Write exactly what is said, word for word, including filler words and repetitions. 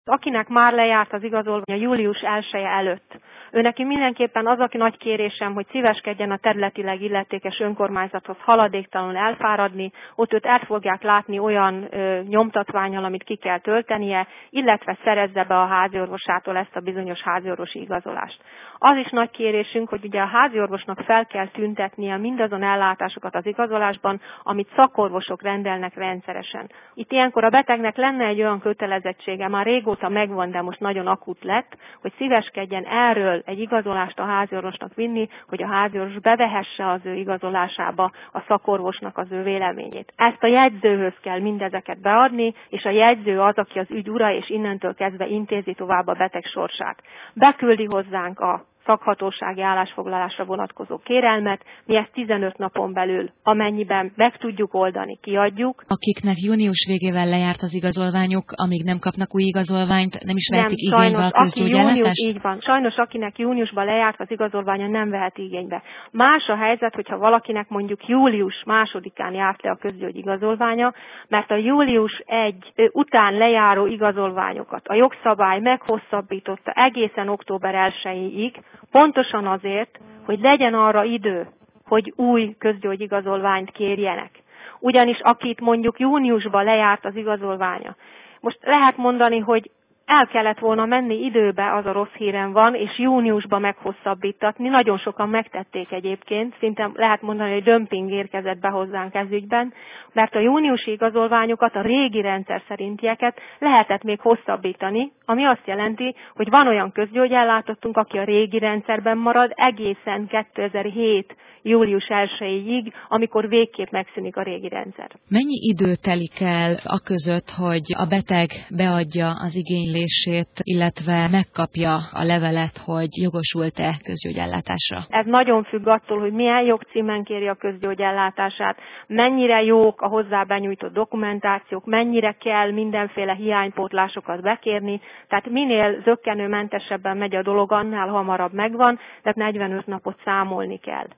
Akinek már lejárt az igazolványa július elseje előtt, őneki mindenképpen az a nagy kérésem, hogy szíveskedjen a területileg illetékes önkormányzathoz haladéktalanul elfáradni, ott őt el fogják látni olyan ö, nyomtatvánnyal, amit ki kell töltenie, illetve szerezze be a háziorvosától ezt a bizonyos háziorvosi igazolást. Az is nagy kérésünk, hogy ugye a háziorvosnak fel kell tüntetnie mindazon ellátásokat az igazolásban, amit szakorvosok rendelnek rendszeresen. Itt ilyenkor a betegnek lenne egy olyan kötelezettsége, már régóta megvan, de most nagyon akut lett, hogy szíveskedjen erről egy igazolást a háziorvosnak vinni, hogy a háziorvos bevehesse az ő igazolásába a szakorvosnak az ő véleményét. Ezt a jegyzőhöz kell mindezeket beadni, és a jegyző az, aki az ügy ura, és innentől kezdve intézi tovább a beteg sorsát. Beküldi hozzánk a szakhatósági állásfoglalásra vonatkozó kérelmet, mi ezt tizenöt napon belül, amennyiben meg tudjuk oldani, kiadjuk. Akiknek június végével lejárt az igazolványuk, amíg nem kapnak új igazolványt, nem is vehetik nem, igénybe a közgyógyellátást? Így van. Sajnos akinek júniusban lejárt az igazolványa, nem vehet igénybe. Más a helyzet, hogyha valakinek mondjuk július másodikán járt le a közgyógyigazolványa, mert a július egy után lejáró igazolványokat a jogszabály meghosszabbította egészen október elsejéig, pontosan azért, hogy legyen arra idő, hogy új közgyógyigazolványt kérjenek. Ugyanis akit mondjuk júniusban lejárt az igazolványa, most lehet mondani, hogy el kellett volna menni időbe, az a rossz hírem van, és júniusban meghosszabbítatni. Nagyon sokan megtették egyébként, szinte lehet mondani, hogy dömping érkezett be hozzánk ez ügyben, mert a júniusi igazolványokat, a régi rendszer szerintieket lehetett még hosszabbítani, ami azt jelenti, hogy van olyan közgyógyellátottunk, aki a régi rendszerben marad egészen kétezer-hét július elsejéig, amikor végképp megszűnik a régi rendszer. Mennyi idő telik el a között, hogy a beteg beadja az igénylését, illetve megkapja a levelet, hogy jogosult-e közgyógyellátásra? Ez nagyon függ attól, hogy milyen jogcímen kéri a közgyógyellátását, mennyire jók a hozzá benyújtott dokumentációk, mennyire kell mindenféle hiánypótlásokat bekérni, tehát minél zökkenőmentesebben megy a dolog, annál hamarabb megvan, tehát negyvenöt napot számolni kell.